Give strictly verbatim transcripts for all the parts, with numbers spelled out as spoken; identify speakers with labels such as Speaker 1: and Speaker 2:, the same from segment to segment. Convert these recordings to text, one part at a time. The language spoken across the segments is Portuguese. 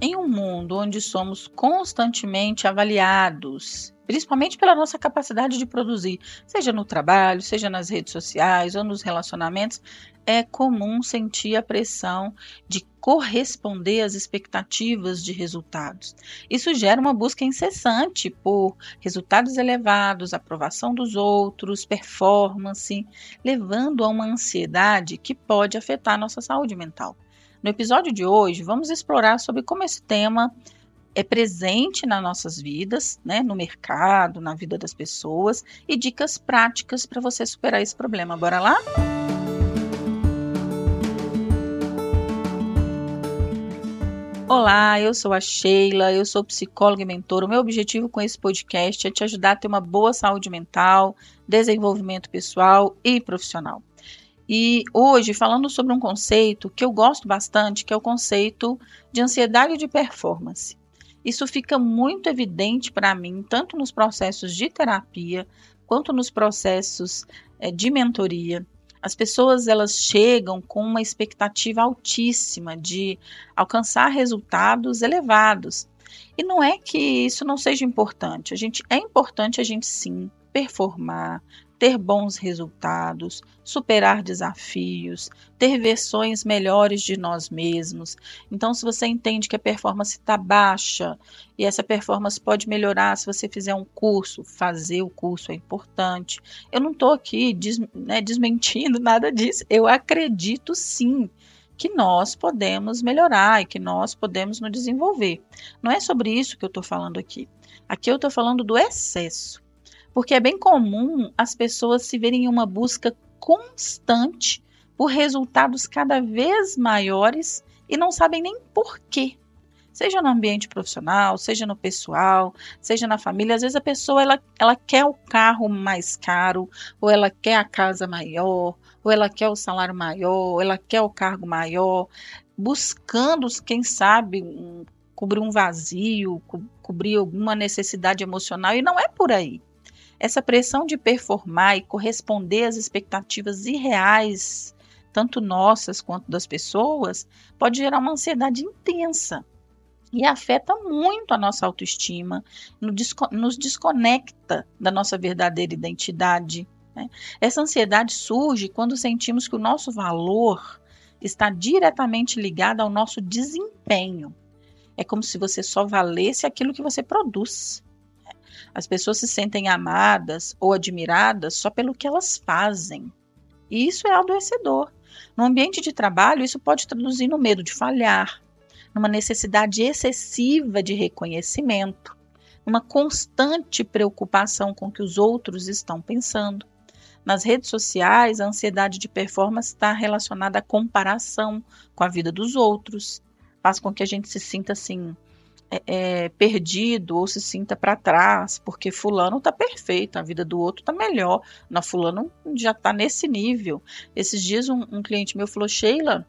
Speaker 1: Em um mundo onde somos constantemente avaliados, principalmente pela nossa capacidade de produzir, seja no trabalho, seja nas redes sociais ou nos relacionamentos, é comum sentir a pressão de corresponder às expectativas de resultados. Isso gera uma busca incessante por resultados elevados, aprovação dos outros, performance, levando a uma ansiedade que pode afetar nossa saúde mental. No episódio de hoje, vamos explorar sobre como esse tema é presente nas nossas vidas, né, no mercado, na vida das pessoas, e dicas práticas para você superar esse problema. Bora lá? Olá, eu sou a Sheila, eu sou psicóloga e mentora. O meu objetivo com esse podcast é te ajudar a ter uma boa saúde mental, desenvolvimento pessoal e profissional. E hoje, falando sobre um conceito que eu gosto bastante, que é o conceito de ansiedade de performance. Isso fica muito evidente para mim, tanto nos processos de terapia, quanto nos processos é, de mentoria. As pessoas, elas chegam com uma expectativa altíssima de alcançar resultados elevados. E não é que isso não seja importante. A gente, é importante a gente, sim, performar, ter bons resultados, superar desafios, ter versões melhores de nós mesmos. Então, se você entende que a performance está baixa e essa performance pode melhorar se você fizer um curso, fazer o curso é importante. Eu não estou aqui des, né, desmentindo nada disso. Eu acredito sim que nós podemos melhorar e que nós podemos nos desenvolver. Não é sobre isso que eu estou falando aqui. Aqui eu estou falando do excesso. Porque é bem comum as pessoas se verem em uma busca constante por resultados cada vez maiores e não sabem nem por quê. Seja no ambiente profissional, seja no pessoal, seja na família. Às vezes a pessoa ela, ela quer o carro mais caro, ou ela quer a casa maior, ou ela quer o salário maior, ou ela quer o cargo maior, buscando, quem sabe, um, cobrir um vazio, co- cobrir alguma necessidade emocional, e não é por aí. Essa pressão de performar e corresponder às expectativas irreais, tanto nossas quanto das pessoas, pode gerar uma ansiedade intensa e afeta muito a nossa autoestima, nos desconecta da nossa verdadeira identidade, né? Essa ansiedade surge quando sentimos que o nosso valor está diretamente ligado ao nosso desempenho. É como se você só valesse aquilo que você produz. As pessoas se sentem amadas ou admiradas só pelo que elas fazem. E isso é adoecedor. No ambiente de trabalho, isso pode traduzir no medo de falhar, numa necessidade excessiva de reconhecimento, numa constante preocupação com o que os outros estão pensando. Nas redes sociais, a ansiedade de performance está relacionada à comparação com a vida dos outros. Faz com que a gente se sinta assim, É, é, perdido ou se sinta para trás, porque fulano está perfeito, a vida do outro está melhor, na fulano já está nesse nível. Esses dias um, um cliente meu falou: Sheila,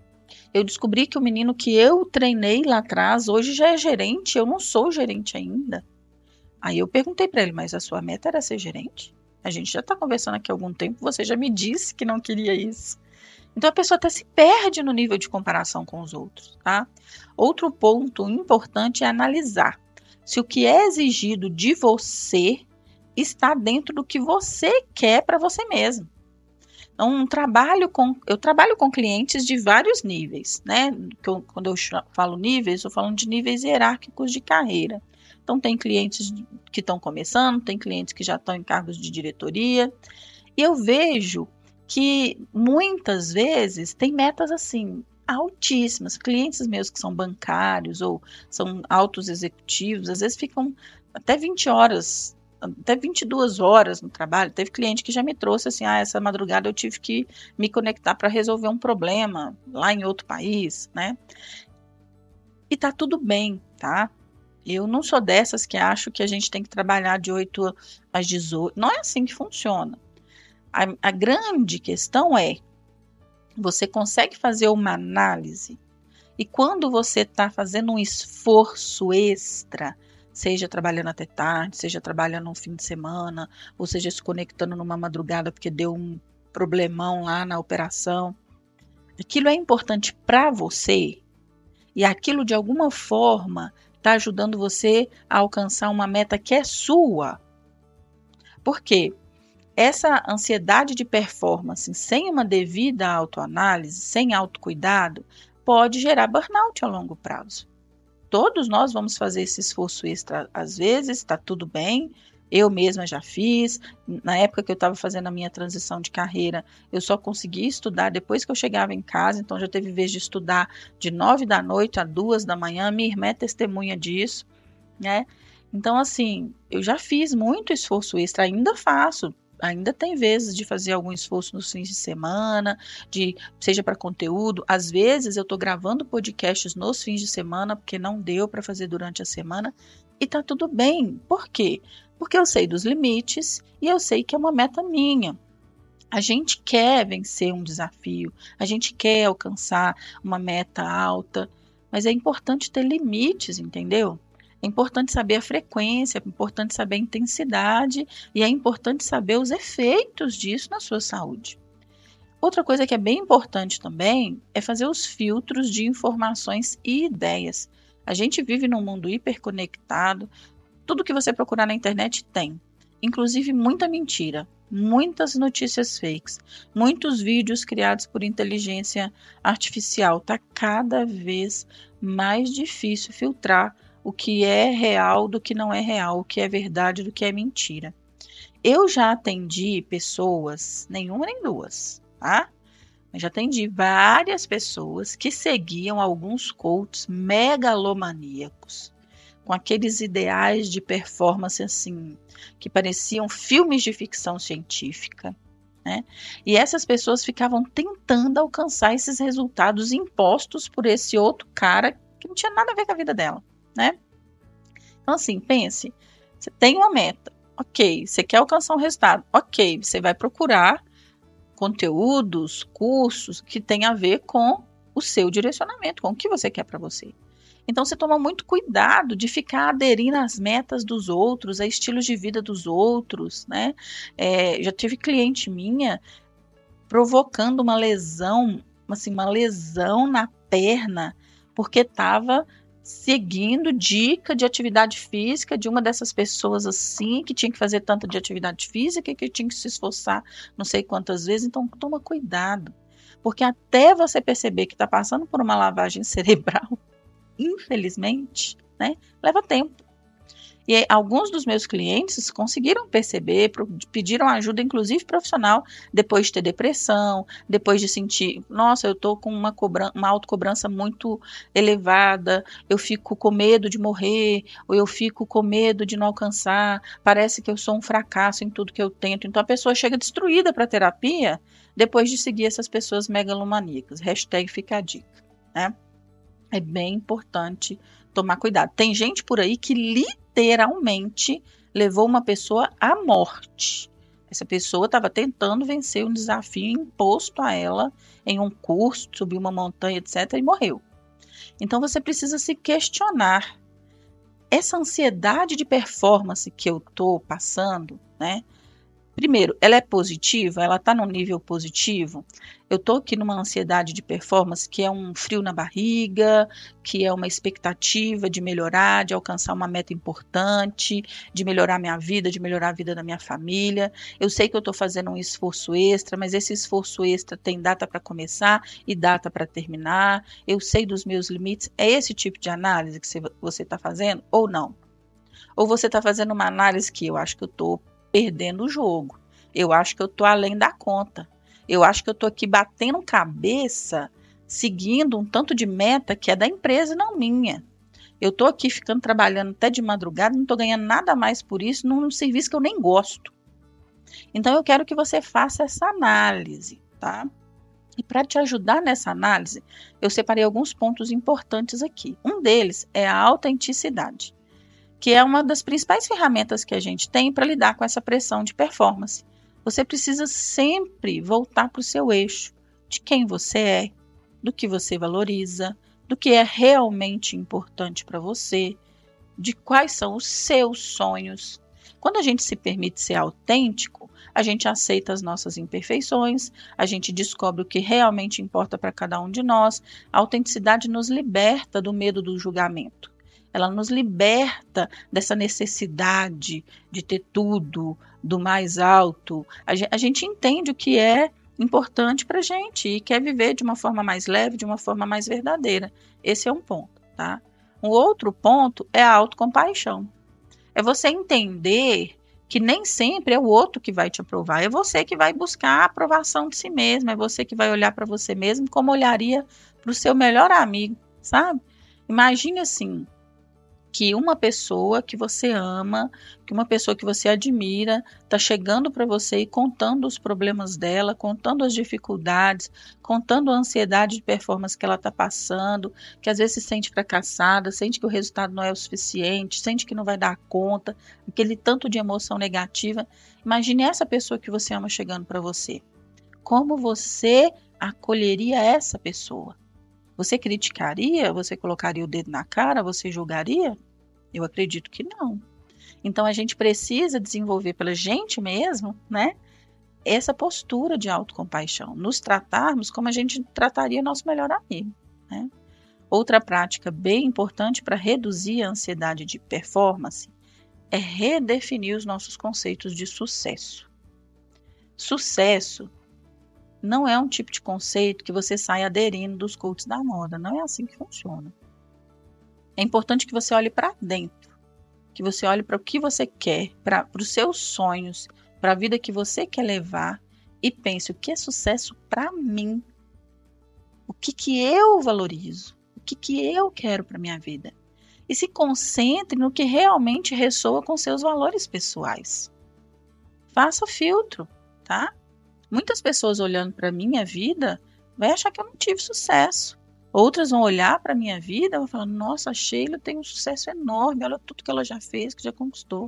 Speaker 1: eu descobri que o menino que eu treinei lá atrás, hoje já é gerente, eu não sou gerente ainda. Aí eu perguntei para ele: mas a sua meta era ser gerente? A gente já está conversando aqui há algum tempo, você já me disse que não queria isso. Então a pessoa até se perde no nível de comparação com os outros, tá? Outro ponto importante é analisar se o que é exigido de você está dentro do que você quer para você mesmo. Então, um trabalho com, eu trabalho com clientes de vários níveis, né? Quando eu falo níveis, eu estou falando de níveis hierárquicos de carreira. Então, tem clientes que estão começando, tem clientes que já estão em cargos de diretoria, e eu vejo que muitas vezes tem metas assim altíssimas. Clientes meus que são bancários ou são altos executivos, às vezes ficam até vinte horas, até vinte e duas horas no trabalho. Teve cliente que já me trouxe assim: ah, essa madrugada eu tive que me conectar para resolver um problema lá em outro país, né? E tá tudo bem, tá? Eu não sou dessas que acho que a gente tem que trabalhar de oito às dezoito. Não é assim que funciona. A, a grande questão é, você consegue fazer uma análise e quando você está fazendo um esforço extra, seja trabalhando até tarde, seja trabalhando no fim de semana, ou seja se conectando numa madrugada porque deu um problemão lá na operação, aquilo é importante para você, e aquilo de alguma forma está ajudando você a alcançar uma meta que é sua. Por quê? Essa ansiedade de performance sem uma devida autoanálise, sem autocuidado, pode gerar burnout a longo prazo. Todos nós vamos fazer esse esforço extra às vezes, está tudo bem. Eu mesma já fiz. Na época que eu estava fazendo a minha transição de carreira, eu só conseguia estudar depois que eu chegava em casa, então já teve vez de estudar de nove da noite a duas da manhã. Minha irmã é testemunha disso, né? Então, assim, eu já fiz muito esforço extra, ainda faço. Ainda tem vezes de fazer algum esforço nos fins de semana, de, seja para conteúdo. Às vezes eu estou gravando podcasts nos fins de semana, porque não deu para fazer durante a semana, e tá tudo bem. Por quê? Porque eu sei dos limites e eu sei que é uma meta minha. A gente quer vencer um desafio, a gente quer alcançar uma meta alta, mas é importante ter limites, entendeu? É importante saber a frequência, é importante saber a intensidade e é importante saber os efeitos disso na sua saúde. Outra coisa que é bem importante também é fazer os filtros de informações e ideias. A gente vive num mundo hiperconectado, tudo que você procurar na internet tem, inclusive muita mentira, muitas notícias fakes, muitos vídeos criados por inteligência artificial. Está cada vez mais difícil filtrar o que é real do que não é real, o que é verdade do que é mentira. Eu já atendi pessoas, nenhuma nem duas, tá? Eu já atendi várias pessoas que seguiam alguns coaches megalomaníacos, com aqueles ideais de performance assim, que pareciam filmes de ficção científica, né? E essas pessoas ficavam tentando alcançar esses resultados impostos por esse outro cara que não tinha nada a ver com a vida dela, né? Então, assim, pense, você tem uma meta, ok, você quer alcançar um resultado, ok, você vai procurar conteúdos, cursos que tem a ver com o seu direcionamento, com o que você quer para você. Então, você toma muito cuidado de ficar aderindo às metas dos outros, a estilos de vida dos outros, né? É, já tive cliente minha provocando uma lesão, assim, uma lesão na perna, porque estava seguindo dica de atividade física de uma dessas pessoas assim, que tinha que fazer tanta de atividade física e que tinha que se esforçar não sei quantas vezes. Então, toma cuidado, porque até você perceber que está passando por uma lavagem cerebral, infelizmente, né, leva tempo. E aí, alguns dos meus clientes conseguiram perceber, pediram ajuda, inclusive profissional, depois de ter depressão, depois de sentir, nossa, eu estou com uma, cobran- uma autocobrança muito elevada, eu fico com medo de morrer, ou eu fico com medo de não alcançar, parece que eu sou um fracasso em tudo que eu tento. Então a pessoa chega destruída para a terapia, depois de seguir essas pessoas megalomaníacas. Hashtag fica a dica, né? É bem importante tomar cuidado. Tem gente por aí que literalmente levou uma pessoa à morte. Essa pessoa estava tentando vencer um desafio imposto a ela em um curso, subir uma montanha, etcétera, e morreu. Então você precisa se questionar. Essa ansiedade de performance que eu estou passando, né? Primeiro, ela é positiva? Ela está num nível positivo? Eu estou aqui numa ansiedade de performance que é um frio na barriga, que é uma expectativa de melhorar, de alcançar uma meta importante, de melhorar minha vida, de melhorar a vida da minha família. Eu sei que eu estou fazendo um esforço extra, mas esse esforço extra tem data para começar e data para terminar. Eu sei dos meus limites. É esse tipo de análise que você está fazendo ou não? Ou você está fazendo uma análise que eu acho que eu estou perdendo o jogo, eu acho que eu estou além da conta, eu acho que eu estou aqui batendo cabeça, seguindo um tanto de meta que é da empresa e não minha. Eu estou aqui ficando trabalhando até de madrugada, não estou ganhando nada mais por isso, num serviço que eu nem gosto. Então eu quero que você faça essa análise, tá? E para te ajudar nessa análise, eu separei alguns pontos importantes aqui. Um deles é a autenticidade, que é uma das principais ferramentas que a gente tem para lidar com essa pressão de performance. Você precisa sempre voltar para o seu eixo, de quem você é, do que você valoriza, do que é realmente importante para você, de quais são os seus sonhos. Quando a gente se permite ser autêntico, a gente aceita as nossas imperfeições, a gente descobre o que realmente importa para cada um de nós. A autenticidade nos liberta do medo do julgamento. Ela nos liberta dessa necessidade de ter tudo, do mais alto. A gente entende o que é importante para a gente e quer viver de uma forma mais leve, de uma forma mais verdadeira. Esse é um ponto, tá? Um outro ponto é a autocompaixão. É você entender que nem sempre é o outro que vai te aprovar, é você que vai buscar a aprovação de si mesmo, é você que vai olhar para você mesmo como olharia para o seu melhor amigo, sabe? Imagine assim, que uma pessoa que você ama, que uma pessoa que você admira, está chegando para você e contando os problemas dela, contando as dificuldades, contando a ansiedade de performance que ela está passando, que às vezes se sente fracassada, sente que o resultado não é o suficiente, sente que não vai dar conta, aquele tanto de emoção negativa. Imagine essa pessoa que você ama chegando para você. Como você acolheria essa pessoa? Você criticaria? Você colocaria o dedo na cara? Você julgaria? Eu acredito que não. Então, a gente precisa desenvolver pela gente mesmo, né, essa postura de autocompaixão. Nos tratarmos como a gente trataria nosso melhor amigo, né? Outra prática bem importante para reduzir a ansiedade de performance é redefinir os nossos conceitos de sucesso. Sucesso não é um tipo de conceito que você sai aderindo dos coaches da moda. Não é assim que funciona. É importante que você olhe para dentro, que você olhe para o que você quer, para os seus sonhos, para a vida que você quer levar e pense o que é sucesso para mim. O que, que eu valorizo, o que, que eu quero para minha vida. E se concentre no que realmente ressoa com seus valores pessoais. Faça o filtro, tá? Muitas pessoas olhando para a minha vida vai achar que eu não tive sucesso. Outras vão olhar para a minha vida e vão falar, nossa, a Sheila tem um sucesso enorme, olha tudo que ela já fez, que já conquistou.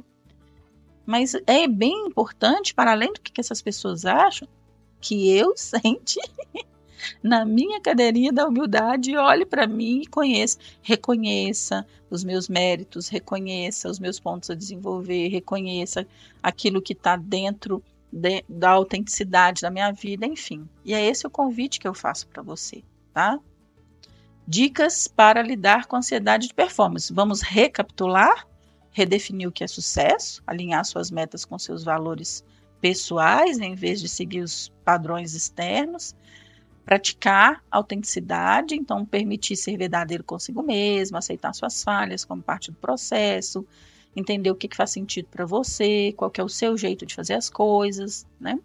Speaker 1: Mas é bem importante, para além do que essas pessoas acham, que eu sente na minha cadeirinha da humildade, olhe para mim e conheça, reconheça os meus méritos, reconheça os meus pontos a desenvolver, reconheça aquilo que está dentro De, da autenticidade da minha vida, enfim. E é esse o convite que eu faço para você, tá? Dicas para lidar com a ansiedade de performance. Vamos recapitular, redefinir o que é sucesso, alinhar suas metas com seus valores pessoais, em vez de seguir os padrões externos, praticar autenticidade, então permitir ser verdadeiro consigo mesmo, aceitar suas falhas como parte do processo, entender o que, que faz sentido para você, qual que é o seu jeito de fazer as coisas, né?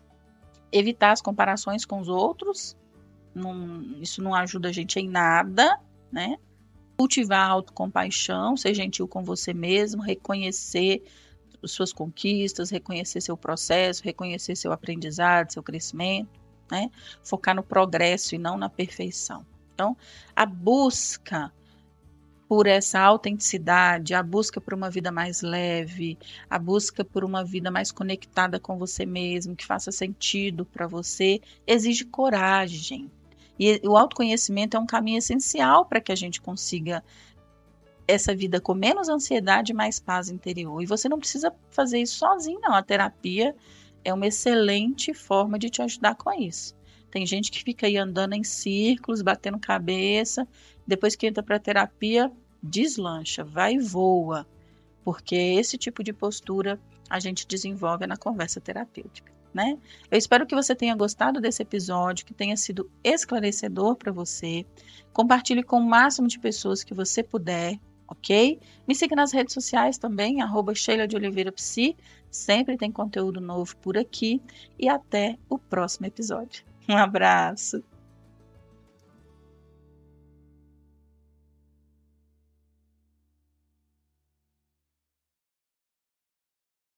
Speaker 1: Evitar as comparações com os outros, não, isso não ajuda a gente em nada, né? Cultivar a autocompaixão, ser gentil com você mesmo, reconhecer as suas conquistas, reconhecer seu processo, reconhecer seu aprendizado, seu crescimento, né? Focar no progresso e não na perfeição. Então, a busca por essa autenticidade, a busca por uma vida mais leve, a busca por uma vida mais conectada com você mesmo, que faça sentido para você, exige coragem. E o autoconhecimento é um caminho essencial para que a gente consiga essa vida com menos ansiedade e mais paz interior. E você não precisa fazer isso sozinho, não. A terapia é uma excelente forma de te ajudar com isso. Tem gente que fica aí andando em círculos, batendo cabeça, depois que entra para a terapia, deslancha, vai e voa, porque esse tipo de postura a gente desenvolve na conversa terapêutica, né? Eu espero que você tenha gostado desse episódio, que tenha sido esclarecedor para você. Compartilhe com o máximo de pessoas que você puder, ok? Me siga nas redes sociais também, arroba Sheila de Oliveira Psi, sempre tem conteúdo novo por aqui, e até o próximo episódio. Um abraço!